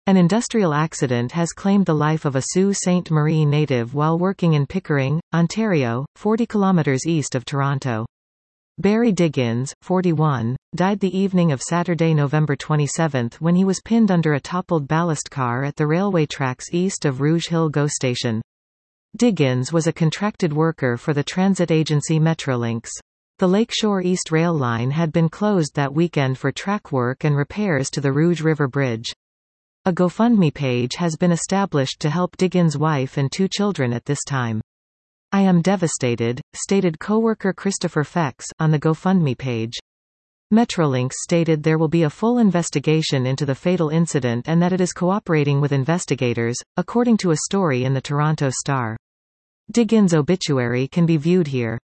An industrial accident has claimed the life of a Sault Ste. Marie native while working in Pickering, Ontario, 40 kilometers east of Toronto. Barry Diggins, 41, died the evening of Saturday, November 27 when he was pinned under a toppled ballast car at the railway tracks east of Rouge Hill GO station. Diggins was a contracted worker for the transit agency Metrolinx. The Lakeshore East Rail Line had been closed that weekend for track work and repairs to the Rouge River Bridge. A GoFundMe page has been established to help Diggins' wife and 2 children at this time. "I am devastated," stated coworker Christopher Fex, on the GoFundMe page. Metrolinx stated there will be a full investigation into the fatal incident and that it is cooperating with investigators, according to a story in the Toronto Star. Diggins' obituary can be viewed here.